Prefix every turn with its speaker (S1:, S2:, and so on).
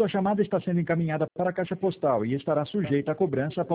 S1: Sua chamada está sendo encaminhada para a caixa postal e estará sujeita a cobrança após